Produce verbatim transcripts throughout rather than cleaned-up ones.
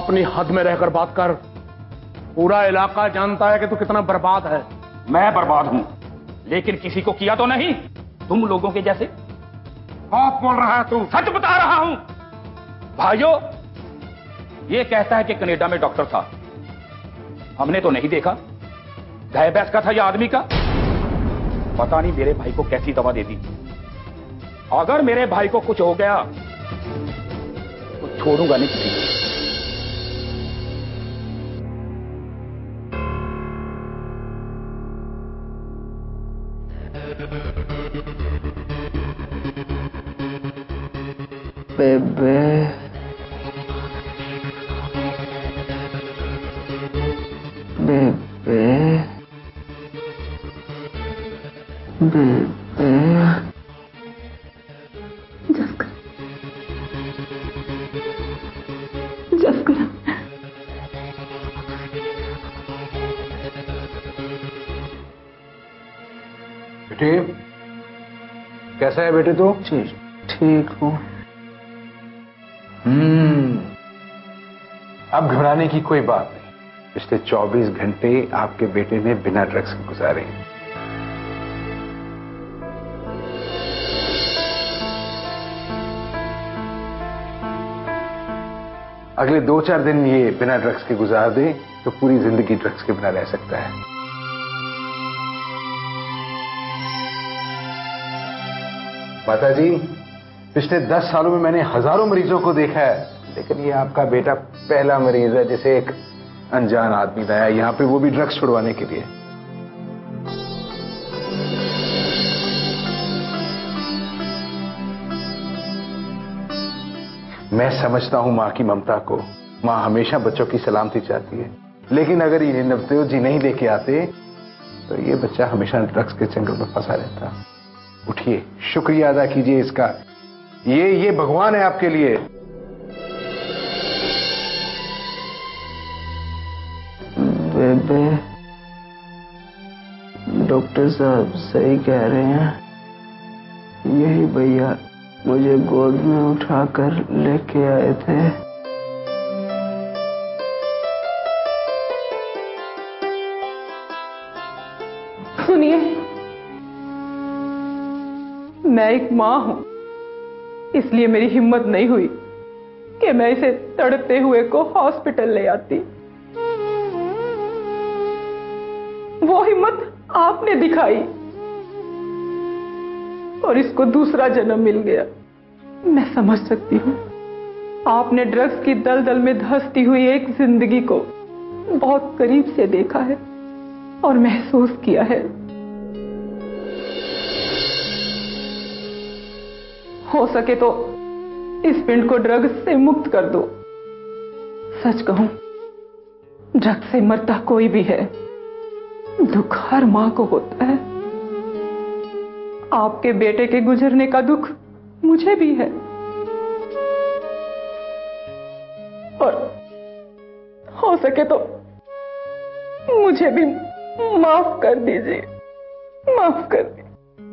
अपनी हद में रहकर बात कर। पूरा इलाका जानता है कि तू कितना बर्बाद है। मैं बर्बाद हूं, लेकिन किसी को किया तो नहीं, तुम लोगों के जैसे। बात बोल रहा है तू? सच बता रहा हूं भाइयों। ये कहता है कि कनाडा में डॉक्टर था, हमने तो नहीं देखा। गाय भैंस का था या आदमी का, पता नहीं मेरे भाई को कैसी दवा दे दी। अगर मेरे भाई को कुछ हो गया तो छोड़ूंगा नहीं किसी को। बेबे बेबे बेबे जस्कर, जस्कर, बेटे कैसा है बेटे तू? ठीक हूँ। हम्म अब घबराने की कोई बात नहीं। पिछले चौबीस घंटे आपके बेटे ने बिना ड्रग्स के गुजारे। अगले दो चार दिन ये बिना ड्रग्स के गुजार दे तो पूरी जिंदगी ड्रग्स के बिना रह सकता है। माताजी, पिछले दस सालों में मैंने हजारों मरीजों को देखा है, लेकिन ये आपका बेटा पहला मरीज है जिसे एक अनजान आदमी लाया यहां पे, वो भी ड्रग्स छुड़वाने के लिए। मैं समझता हूं मां की ममता को। मां हमेशा बच्चों की सलामती चाहती है, लेकिन अगर ये नवदेव जी नहीं लेके आते तो ये बच्चा हमेशा ड्रग्स के चंगल में फंसा रहता। उठिए, शुक्रिया अदा कीजिए इसका। ये ये भगवान है आपके लिए। बेबे, डॉक्टर साहब सही कह रहे हैं। यही भैया मुझे गोद में उठाकर लेके आए थे। सुनिए, मैं एक मां हूं, इसलिए मेरी हिम्मत नहीं हुई कि मैं इसे तड़पते हुए को हॉस्पिटल ले आती। वो हिम्मत आपने दिखाई और इसको दूसरा जन्म मिल गया। मैं समझ सकती हूं, आपने ड्रग्स की दलदल में धंसती हुई एक जिंदगी को बहुत करीब से देखा है और महसूस किया है। हो सके तो इस पिंड को ड्रग्स से मुक्त कर दो। सच कहूं, ड्रग्स से मरता कोई भी है, दुख हर मां को होता है। आपके बेटे के गुजरने का दुख मुझे भी है, और हो सके तो मुझे भी माफ कर दीजिए, माफ कर दीजिए।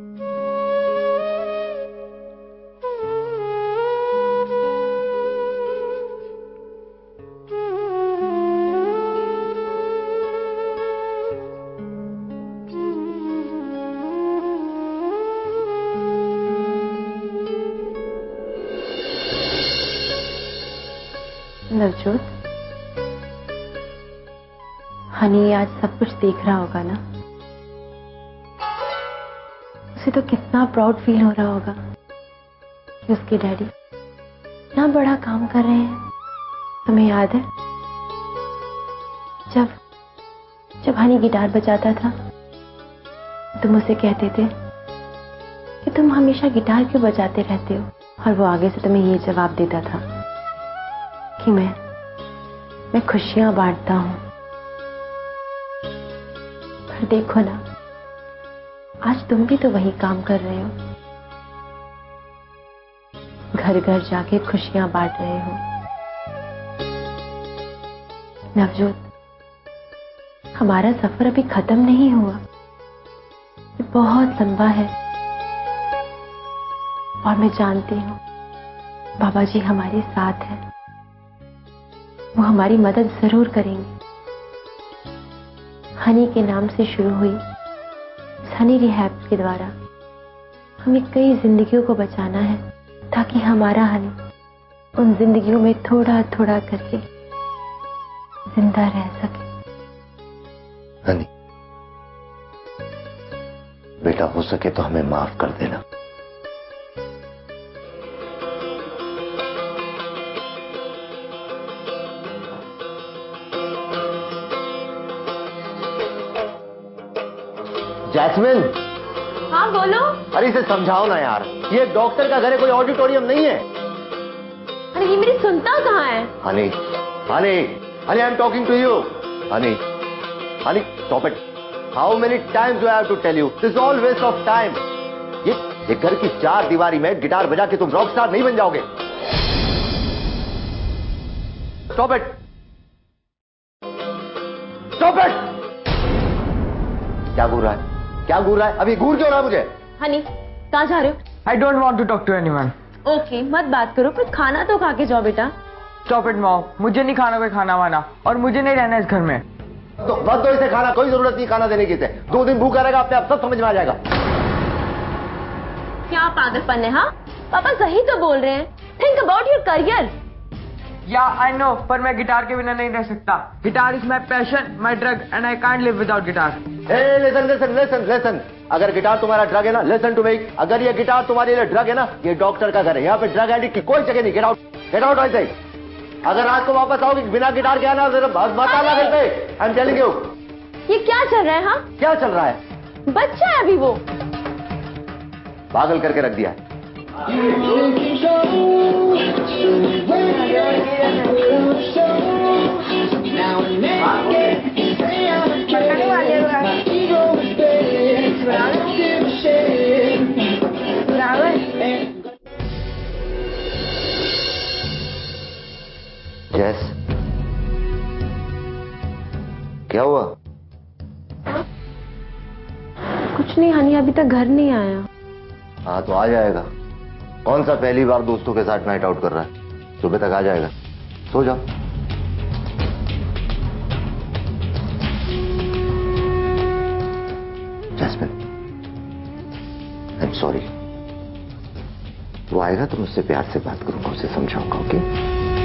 नवजोत, हनी आज सब कुछ देख रहा होगा ना? उसे तो कितना प्राउड फील हो रहा होगा कि उसके डैडी इतना बड़ा काम कर रहे हैं। तुम्हें याद है जब जब हनी गिटार बजाता था, तुम उसे कहते थे कि तुम हमेशा गिटार क्यों बजाते रहते हो, और वो आगे से तुम्हें ये जवाब देता था कि मैं मैं खुशियां बांटता हूं। पर देखो ना, आज तुम भी तो वही काम कर रहे हो, घर घर जाके खुशियां बांट रहे हो। नवजोत, हमारा सफर अभी खत्म नहीं हुआ, ये बहुत लंबा है, और मैं जानती हूं बाबा जी हमारे साथ हैं। वो हमारी मदद जरूर करेंगे। हनी के नाम से शुरू हुई हनी रिहैब के द्वारा हमें कई जिंदगियों को बचाना है, ताकि हमारा हनी उन जिंदगियों में थोड़ा थोड़ा करके जिंदा रह सके। हनी, बेटा हो सके तो हमें माफ कर देना। जैस्मिन। हाँ बोलो। अरे इसे समझाओ ना यार, ये एक डॉक्टर का घर है, कोई ऑडिटोरियम नहीं है। अरे ये मेरी सुनता कहाँ है? Honey, honey, honey, I am talking to you. Honey, honey, stop it. How many times do I have to tell you, this all waste of time. ये ये घर की चार दीवारी में गिटार बजा के तुम रॉक स्टार नहीं बन जाओगे। Stop it, stop it. क्या घूर रहा है, क्या घूर रहा है? अभी घूर क्यों रहा है मुझे? हनी, कहाँ जा रहे हो? I don't want to talk to anyone. Okay, मत बात करो, पर खाना तो खा के जाओ बेटा। Stop it, mom. मुझे नहीं खाना कोई खाना वाना, और मुझे नहीं रहना इस घर में। तो मत दो इसे खाना, कोई जरूरत नहीं खाना देने की। इसे दो दिन भूखा रहेगा, अपने आप सब समझ में आ जाएगा। क्या पागलपन है? हाँ, पापा सही तो बोल रहे हैं। Think about your career. या आई नो, पर मैं गिटार के बिना नहीं रह सकता। Guitar is my passion, my drug, and I can't live without guitar. Listen listen listen listen, अगर गिटार तुम्हारा ड्रग है ना, लिसन टू मी, अगर ये गिटार तुम्हारे लिए ड्रग है ना, ये डॉक्टर का घर है, यहाँ पे ड्रग एडिक्ट की कोई जगह नहीं। गेट आउट, गेट आउट ऐसे। अगर रात को वापस आओगे बिना गिटार के आना, मत आना घर पे। I am telling you. ये क्या चल रहा है? हाँ, क्या चल रहा है? बच्चा है अभी वो, पागल करके रख दिया है। जैस, क्या हुआ? कुछ नहीं हनी, अभी तक घर नहीं आया। हाँ तो आ जाएगा। कौन सा पहली बार दोस्तों के साथ नाइट आउट कर रहा है? सुबह तक आ जाएगा, सो जाओ। Jasmine, I am sorry. वो आएगा तो मुझसे प्यार से बात करूंगा, उसे समझाऊंगा। ओके?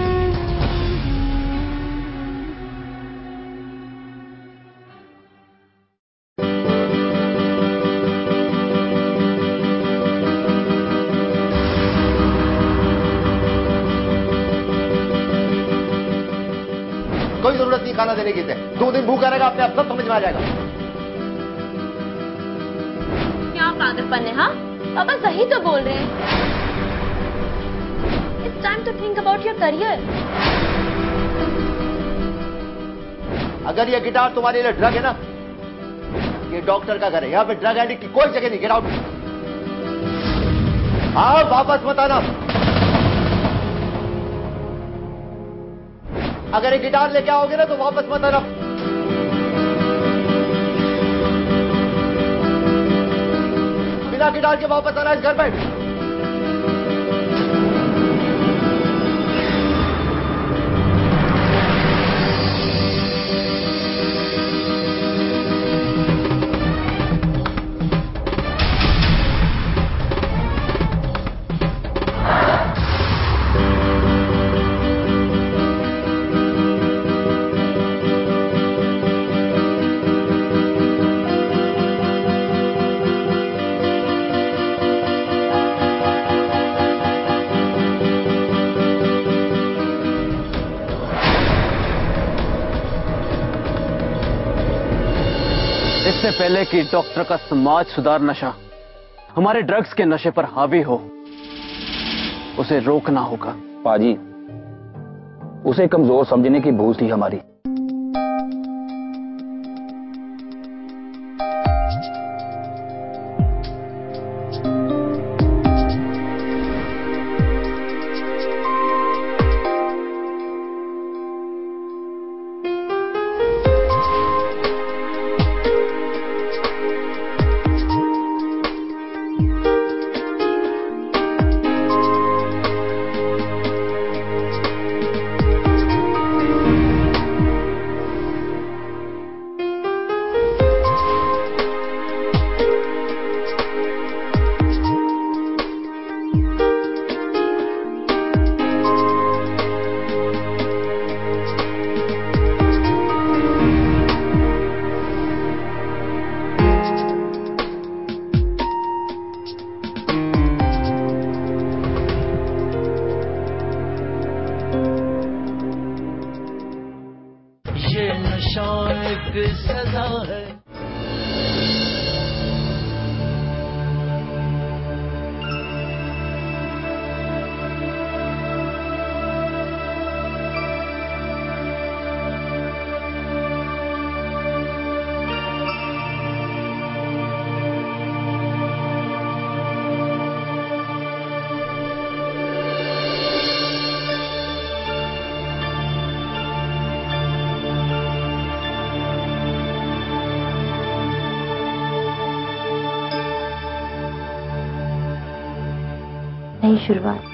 कोई जरूरत नहीं खाना देने की। दो दिन भूखा रहेगा, अपने आप सब समझ में आ जाएगा। क्या पागलपन है? हाँ, पापा सही तो बोल रहे हैं। It's time to think about your career. अगर ये गिटार तुम्हारे लिए ड्रग है ना, ये डॉक्टर का घर है, यहाँ पे ड्रग एडिक्ट की कोई जगह नहीं। Get out. हाँ, वापस मत आना। अगर ये गिटार लेके आओगे ना तो वापस मत आना। बिना गिटार के वापस आना इस घर पे। इससे पहले कि डॉक्टर का समाज सुधार नशा हमारे ड्रग्स के नशे पर हावी हो, उसे रोकना होगा। पाजी, उसे कमजोर समझने की भूल थी हमारी। नई शुरुआत।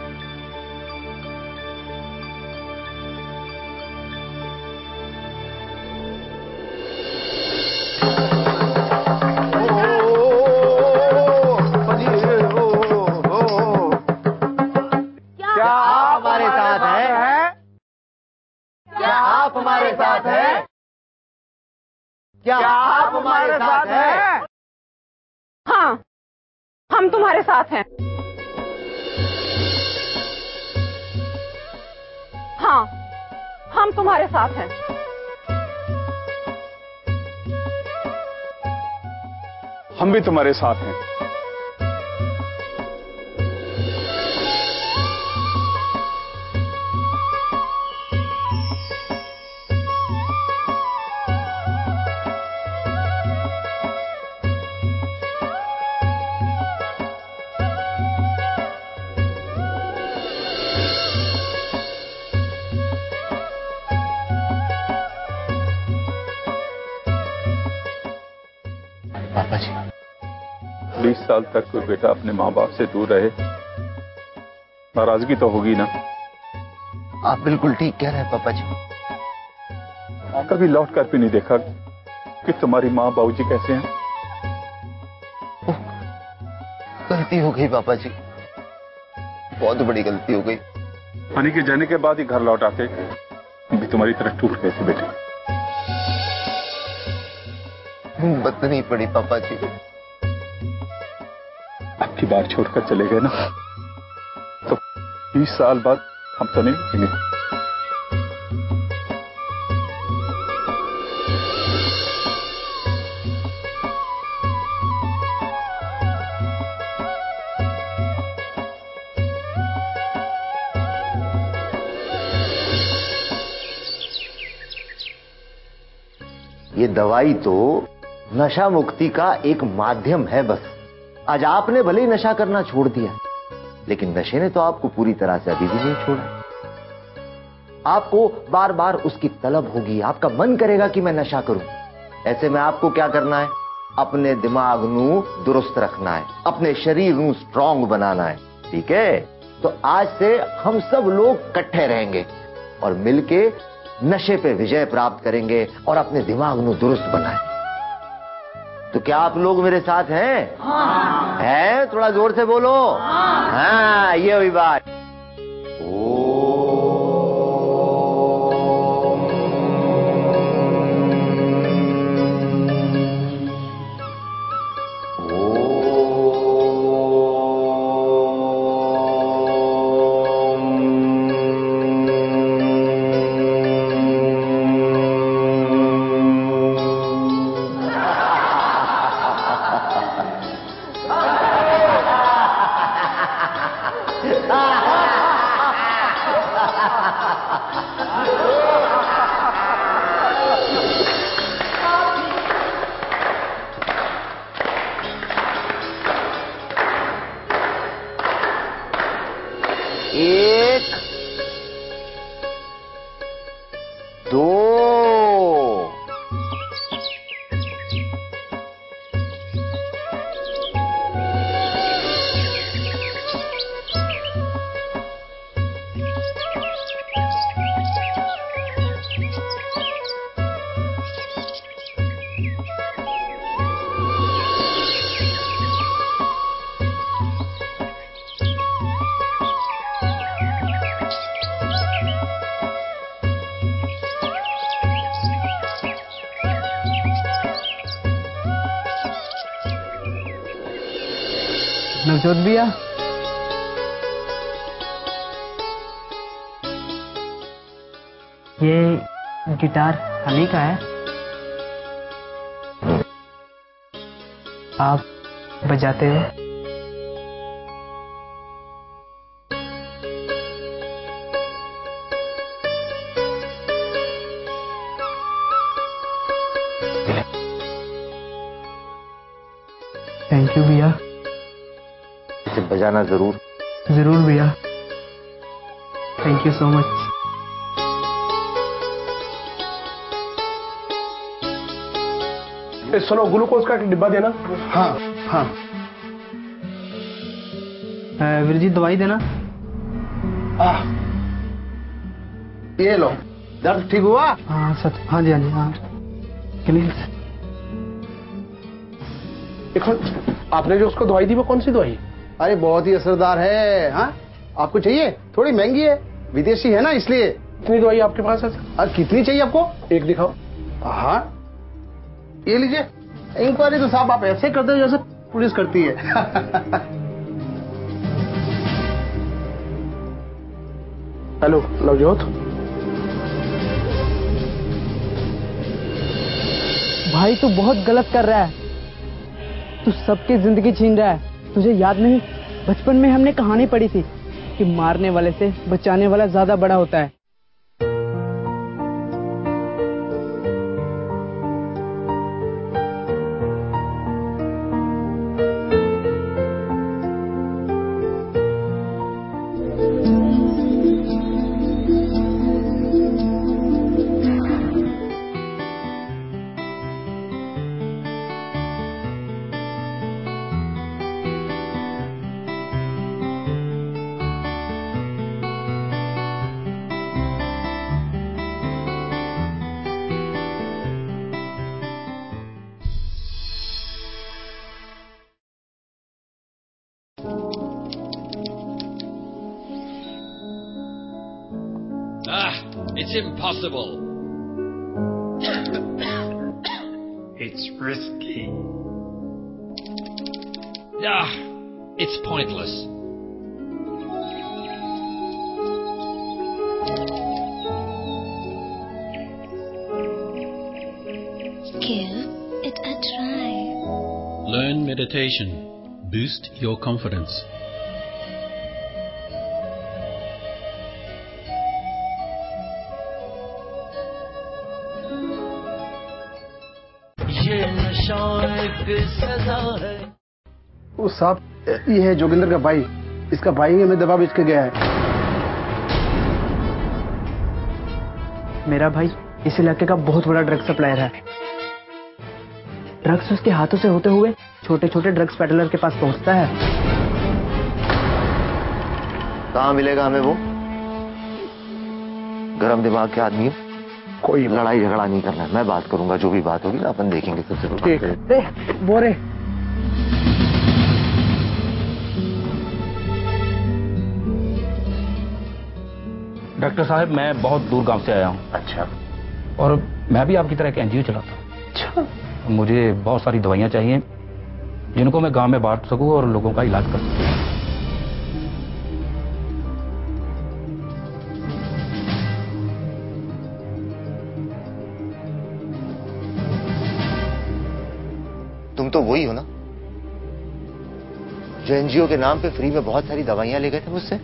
क्या आप हमारे साथ हैं? क्या आप हमारे साथ हैं? क्या आप हमारे साथ हैं? हाँ, हम तुम्हारे साथ हैं। हाँ, हम तुम्हारे साथ हैं। हम भी तुम्हारे साथ हैं। पापा जी, बीस साल तक कोई बेटा अपने माँ बाप से दूर रहे, नाराजगी तो होगी ना। आप बिल्कुल ठीक कह रहे हैं पापा जी। कभी लौट कर भी नहीं देखा कि तुम्हारी माँ बाबूजी कैसे हैं। गलती हो गई पापा जी, बहुत बड़ी गलती हो गई। हनी के जाने के बाद ही घर लौट आते भी तुम्हारी तरह टूट गए थे बेटे। हिम्मत नहीं पड़ी पापा जी। अब की बार छोड़कर चले गए ना, तो बीस साल बाद हम तो नहीं मिलेंगे। ये दवाई तो नशा मुक्ति का एक माध्यम है बस। आज आपने भले ही नशा करना छोड़ दिया, लेकिन नशे ने तो आपको पूरी तरह से अभी भी नहीं छोड़ा। आपको बार बार उसकी तलब होगी, आपका मन करेगा कि मैं नशा करूं। ऐसे में आपको क्या करना है? अपने दिमाग नू दुरुस्त रखना है, अपने शरीर नू स्ट्रांग बनाना है। ठीक है? तो आज से हम सब लोग इकट्ठे रहेंगे और मिलके नशे पे विजय प्राप्त करेंगे और अपने दिमाग नू दुरुस्त बनाएंगे। तो क्या आप लोग मेरे साथ हैं? हाँ। हैं? थोड़ा जोर से बोलो। हाँ, हाँ, ये हुई बात। एक, दो, नवजोत भैया, ये गिटार हनी का है, आप बजाते हो? थैंक यू भैया। इसे बजाना जरूर। जरूर भैया, थैंक यू सो मच। सुनो, ग्लूकोज का एक डिब्बा देना। हाँ हाँ। वीर जी दवाई देना। आ, ये लो, दर्द ठीक हुआ? हाँ सच, हाँ जी हाँ जी हाँ क्लीन। देखो आपने जो उसको दवाई दी वो कौन सी दवाई? अरे बहुत ही असरदार है। हाँ आपको चाहिए? थोड़ी महंगी है, विदेशी है ना इसलिए। कितनी दवाई आपके पास है? और कितनी चाहिए आपको? एक दिखाओ। हाँ ये लीजिए। इंक्वायरी तो साहब आप ऐसे करते हो जैसे पुलिस करती है। हेलो नवजोत। भाई तू बहुत गलत कर रहा है। तू सबकी जिंदगी छीन रहा है। तुझे याद नहीं, बचपन में हमने कहानी पढ़ी थी कि मारने वाले से बचाने वाला ज्यादा बड़ा होता है। Ah, it's impossible. It's risky. Ah, it's pointless. Give it a try. Learn meditation. Boost your confidence. वो साहब ये है जोगिंदर का भाई। इसका भाई हमें दवा बेच के गया है। मेरा भाई इस इलाके का बहुत बड़ा ड्रग सप्लायर है। ड्रग्स उसके हाथों से होते हुए छोटे छोटे ड्रग्स पेडलर के पास पहुंचता है। कहाँ मिलेगा हमें वो? गरम दिमाग के आदमी हो, कोई लड़ाई झगड़ा नहीं करना। मैं बात करूंगा, जो भी बात होगी अपन देखेंगे। सबसे ठीक बोरे। डॉक्टर साहब मैं बहुत दूर गांव से आया हूँ। अच्छा। और मैं भी आपकी तरह एक एनजीओ चलाता हूँ। अच्छा। मुझे बहुत सारी दवाइयाँ चाहिए जिनको मैं गांव में बांट सकूं और लोगों का इलाज कर सकूं। तुम तो वही हो ना जो एनजीओ के नाम पे फ्री में बहुत सारी दवाइयां ले गए थे मुझसे?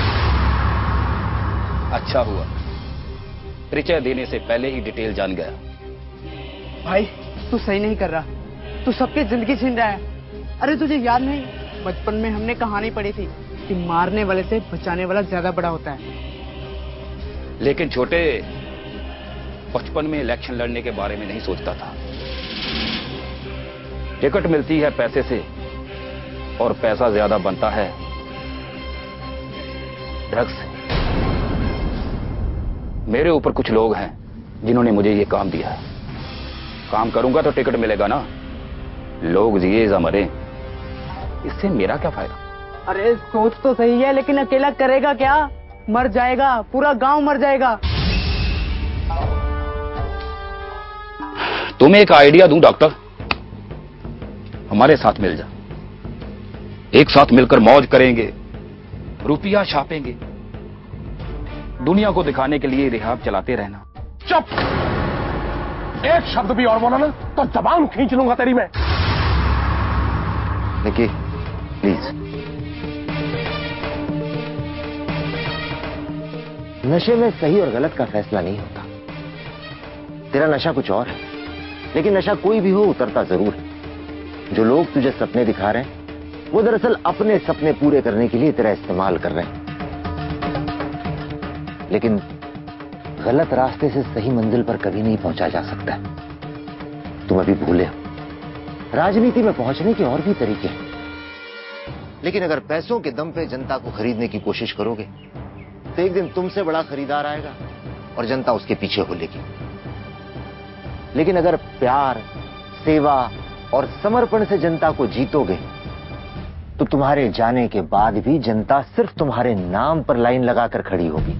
अच्छा हुआ परिचय देने से पहले ही डिटेल जान गया। भाई तू सही नहीं कर रहा। तू सबकी जिंदगी छीन रहा है। अरे तुझे याद नहीं, बचपन में हमने कहानी पढ़ी थी कि मारने वाले से बचाने वाला ज्यादा बड़ा होता है। लेकिन छोटे, बचपन में इलेक्शन लड़ने के बारे में नहीं सोचता था। टिकट मिलती है पैसे से और पैसा ज्यादा बनता है ड्रग्स से। मेरे ऊपर कुछ लोग हैं जिन्होंने मुझे ये काम दिया है। काम करूंगा तो टिकट मिलेगा ना। लोग जिए या मरे, इससे मेरा क्या फायदा? अरे सोच तो सही है, लेकिन अकेला करेगा क्या? मर जाएगा, पूरा गांव मर जाएगा। तुम्हें एक आइडिया दूं डॉक्टर, हमारे साथ मिल जा। एक साथ मिलकर मौज करेंगे, रुपया छापेंगे, दुनिया को दिखाने के लिए रिहाब चलाते रहना। चुप! एक शब्द भी और बोला ना तो जबान खींच लूंगा तेरी मैं। Nikki please. नशे में सही और गलत का फैसला नहीं होता। तेरा नशा कुछ और है, लेकिन नशा कोई भी हो उतरता जरूर है। जो लोग तुझे सपने दिखा रहे हैं वो दरअसल अपने सपने पूरे करने के लिए तेरा इस्तेमाल कर रहे हैं। लेकिन गलत रास्ते से सही मंजिल पर कभी नहीं पहुंचा जा सकता। तुम अभी भूले हो, राजनीति में पहुंचने के और भी तरीके हैं। लेकिन अगर पैसों के दम पे जनता को खरीदने की कोशिश करोगे तो एक दिन तुमसे बड़ा खरीदार आएगा और जनता उसके पीछे होलेगी। लेकिन अगर प्यार, सेवा और समर्पण से जनता को जीतोगे तो तुम्हारे जाने के बाद भी जनता सिर्फ तुम्हारे नाम पर लाइन लगाकर खड़ी होगी।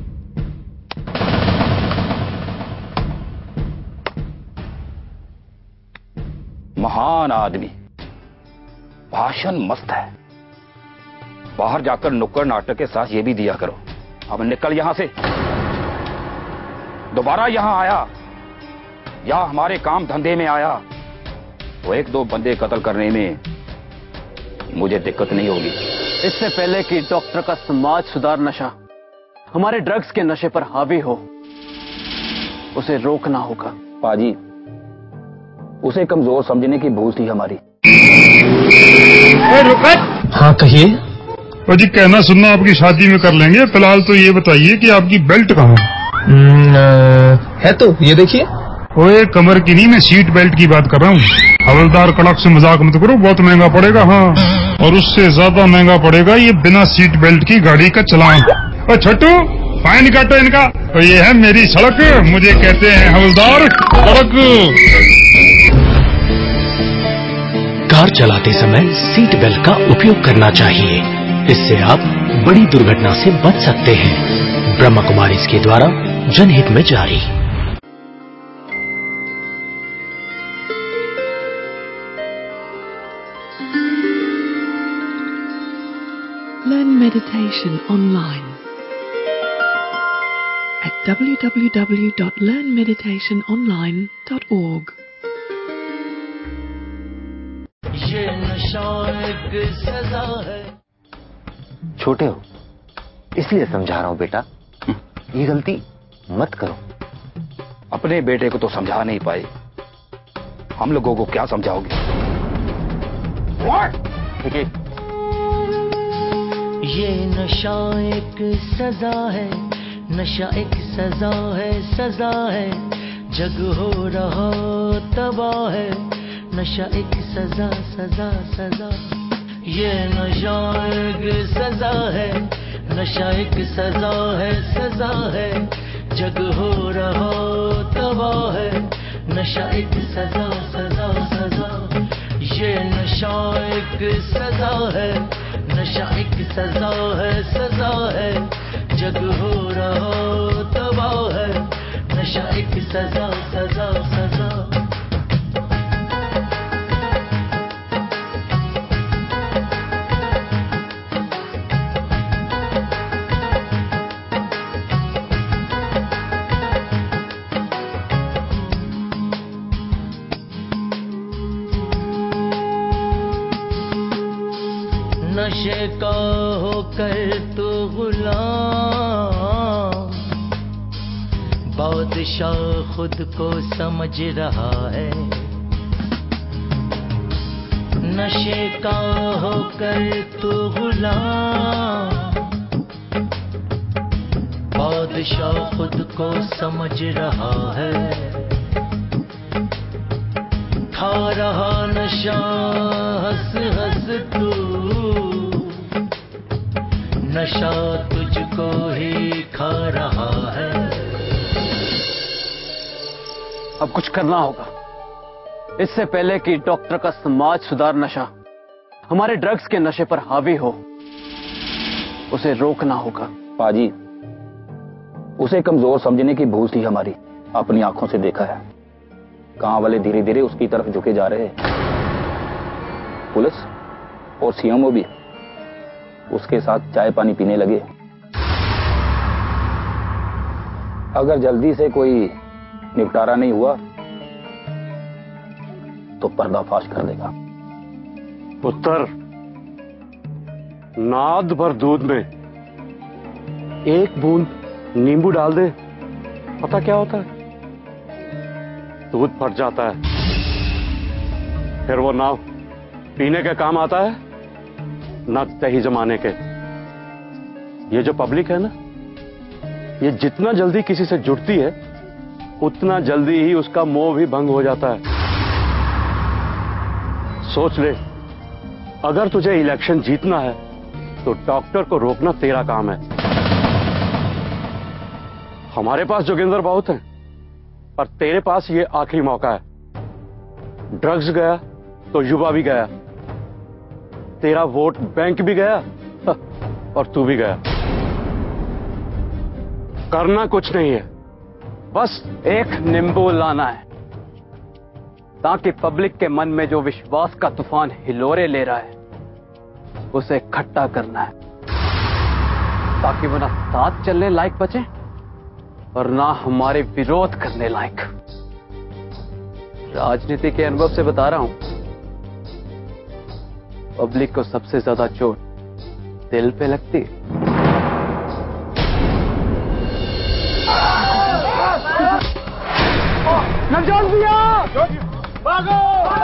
महान आदमी, भाषण मस्त है, बाहर जाकर नुक्कड़ नाटक के साथ ये भी दिया करो। अब निकल यहां से, दोबारा यहां आया या हमारे काम धंधे में आया तो एक दो बंदे कत्ल करने में मुझे दिक्कत नहीं होगी। इससे पहले कि डॉक्टर का समाज सुधार नशा हमारे ड्रग्स के नशे पर हावी हो, उसे रोकना होगा। पाजी, उसे कमजोर समझने की भूल थी हमारी। हाँ कहिए। जी कहना सुनना आपकी शादी में कर लेंगे, फिलहाल तो ये बताइए कि आपकी बेल्ट कहाँ है? है तो ये देखिए। ओए कमर की नहीं, मैं सीट बेल्ट की बात कर रहा हूँ। हवलदार कड़क से मजाक मत करो, बहुत महंगा पड़ेगा। हाँ, और उससे ज्यादा महंगा पड़ेगा ये बिना सीट बेल्ट की गाड़ी का चलान। और छोटू फाइन काटो इनका। तो ये है मेरी सड़क, मुझे कहते हैं हवलदार कड़क। कार चलाते समय सीट बेल्ट का उपयोग करना चाहिए, इससे आप बड़ी दुर्घटना से बच सकते हैं। ब्रह्मा कुमारी इसके द्वारा जनहित में जारी। Learn meditation online at w w w dot learn meditation online dot org। ये नशा एक सजा है। छोटे हो इसलिए समझा रहा हूं बेटा, ये गलती मत करो। अपने बेटे को तो समझा नहीं पाए, हम लोगों को क्या समझाओगे? ठीक है। ये नशा एक सजा है, नशा एक सजा है, सजा है, जग हो रहा तबाह है। नशा एक सजा सजा सजा, ये नशा एक सजा है, नशा एक सजा है, सजा है, जग हो रहा तबाह है। नशा एक सजा सजा सजा, ये नशा एक सजा है, नशा एक सजा है, सजा है, जग हो रहा तबाह है। नशा एक सजा सजा सजा। नशे का होकर तो गुलाम, बादशाह खुद को समझ रहा है। नशे का होकर तो गुलाम, बादशाह खुद को समझ रहा है। खा रहा नशा हंस हंस तू, नशा तुझको ही खा रहा है। अब कुछ करना होगा, इससे पहले कि डॉक्टर का समाज सुधार नशा हमारे ड्रग्स के नशे पर हावी हो, उसे रोकना होगा। पाजी, उसे कमजोर समझने की भूल थी हमारी। अपनी आंखों से देखा है, गांव वाले धीरे धीरे उसकी तरफ झुके जा रहे हैं। पुलिस और सीएमओ भी उसके साथ चाय पानी पीने लगे। अगर जल्दी से कोई निपटारा नहीं हुआ तो पर्दाफाश कर देगा। पुत्र, नाद भर दूध में एक बूंद नींबू डाल दे, पता क्या होता है? दूध फट जाता है, फिर वो नाव पीने के काम आता है, न सही जमाने के। ये जो पब्लिक है ना, ये जितना जल्दी किसी से जुड़ती है उतना जल्दी ही उसका मोह भी भंग हो जाता है। सोच ले, अगर तुझे इलेक्शन जीतना है तो डॉक्टर को रोकना तेरा काम है। हमारे पास जोगिंदर बहुत हैं, पर तेरे पास ये आखिरी मौका है। ड्रग्स गया तो युवा भी गया, तेरा वोट बैंक भी गया और तू भी गया। करना कुछ नहीं है, बस एक नींबू लाना है, ताकि पब्लिक के मन में जो विश्वास का तूफान हिलोरे ले रहा है उसे इकट्ठा करना है, ताकि वो ना साथ चलने लायक बचे और ना हमारे विरोध करने लायक। राजनीति के अनुभव से बता रहा हूं, पब्लिक को सबसे ज्यादा चोट दिल पे लगती है। नवजोत भैया, भागो!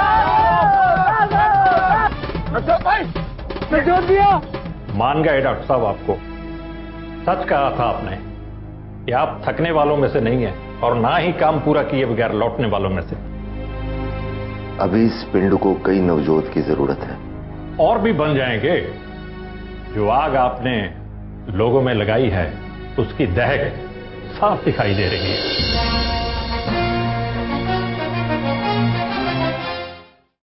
नवजोत भाई, नवजोत भैया। मान गए डॉक्टर साहब, आपको सच कहा था आपने कि आप थकने वालों में से नहीं हैं और ना ही काम पूरा किए बगैर लौटने वालों में से। अभी इस पिंड को कई नवजोत की जरूरत है, और भी बन जाएंगे। जो आग आपने लोगों में लगाई है उसकी दहक साफ दिखाई दे रही है।